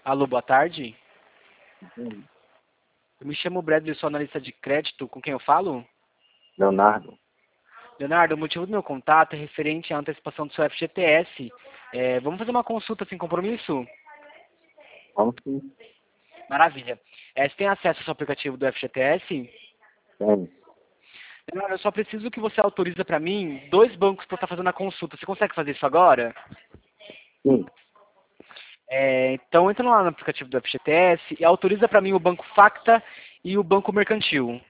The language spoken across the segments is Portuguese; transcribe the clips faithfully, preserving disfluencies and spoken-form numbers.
Alô, boa tarde. Hum. Eu me chamo Bradley, sou analista de crédito. Com quem eu falo? Leonardo. Leonardo, o motivo do meu contato é referente à antecipação do seu F G T S. É, vamos fazer uma consulta sem compromisso? Vamos sim. Maravilha. É, você tem acesso ao seu aplicativo do F G T S? Tem. Leonardo, eu só preciso que você autoriza para mim dois bancos para eu estar fazendo a consulta. Você consegue fazer isso agora? Sim. É, então entra lá no aplicativo do F G T S e autoriza para mim o Banco Facta e o Banco Mercantil.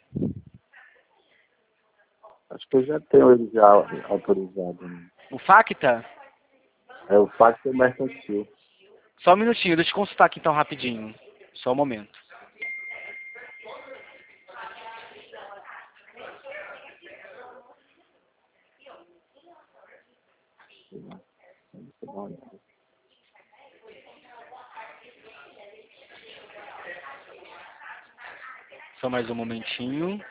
Acho que eu já tenho ele já autorizado. Né? O Facta? É o Facto Mercantil. Só um minutinho, deixa eu consultar aqui então rapidinho. Só um momento. Só mais um momentinho.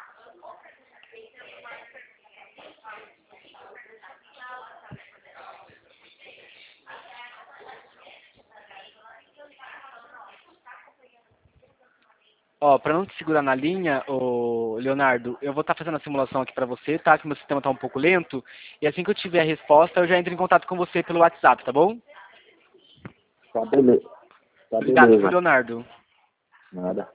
Ó, para não te segurar na linha, ô Leonardo, eu vou estar fazendo a simulação aqui para você, tá? Que meu sistema está um pouco lento. E assim que eu tiver a resposta, eu já entro em contato com você pelo WhatsApp, tá bom? Tá beleza. Tá Obrigado, viu, beleza. Leonardo? Nada.